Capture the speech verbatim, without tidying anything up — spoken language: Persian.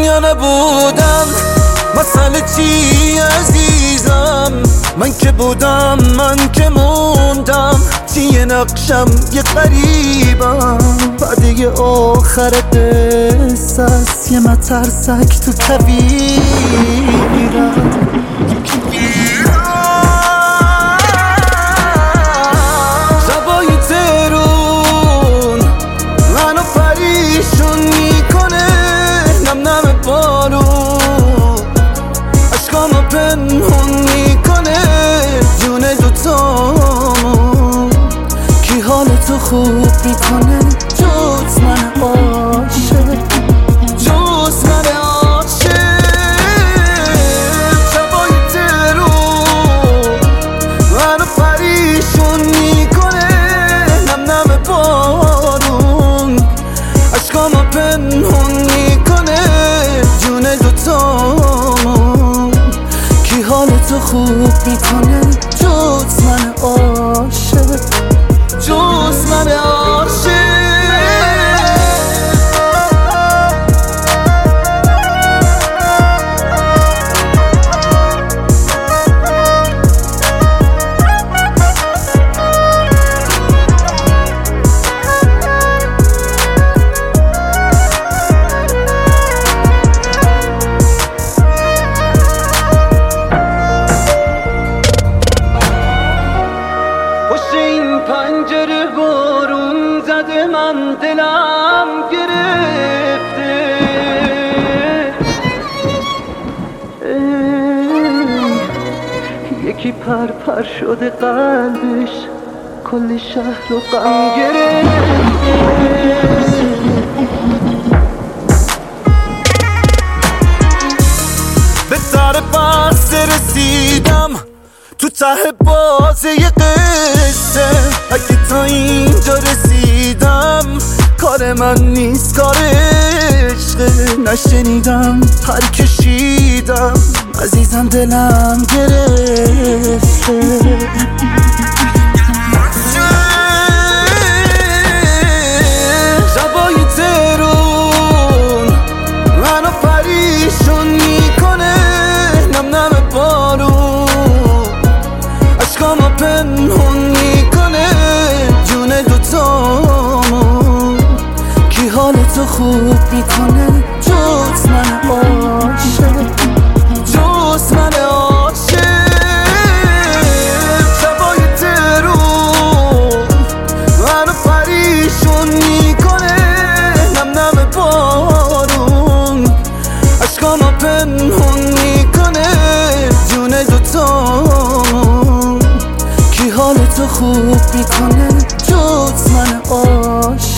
یا نبودم، مسئله چی عزیزم؟ من که بودم، من که موندم، چیه نقشم یه غریبم. بعد آخر قصه است یه مترسک تو کویرم. شبای ترون منو پریشون میکنه، نم نم بارون عشقامو پنهون میکنه. جون دوتامون کی حالتو خوب میکنه جز من عاشق، جز من عاشق. شبای ترون منو پریشون میکنه، نم نم بارون عشقامو پنهون میکنه. جون دوتامون کی حالتو خوب میکنه جز من عاشق، جز من عاشق. پنجره بارون زده، من دلم گرفته. یکی پر پر شده قلبش، کل شهر رو غم گرفته. به در بحث رسیدم، تو ته بازه یه قصه. اگه تا اینجا رسیدم کار من نیست، کار عشقه. نشنیدم پر کشیدم، عزیزم دلم گرفته. شبای ترون منو پریشون میکنه، نم نم بارون عشقامو پنهون میکنه. جون دوتامون کی حالتو خوب میکنه جز من عاشق، جز من عاشق. شبای ترون منو پریشون میکنه، نم نم بارون عشقامو پنهون میکنه. جون دوتامون کی حالتو خوب میکنه جز من عاشق.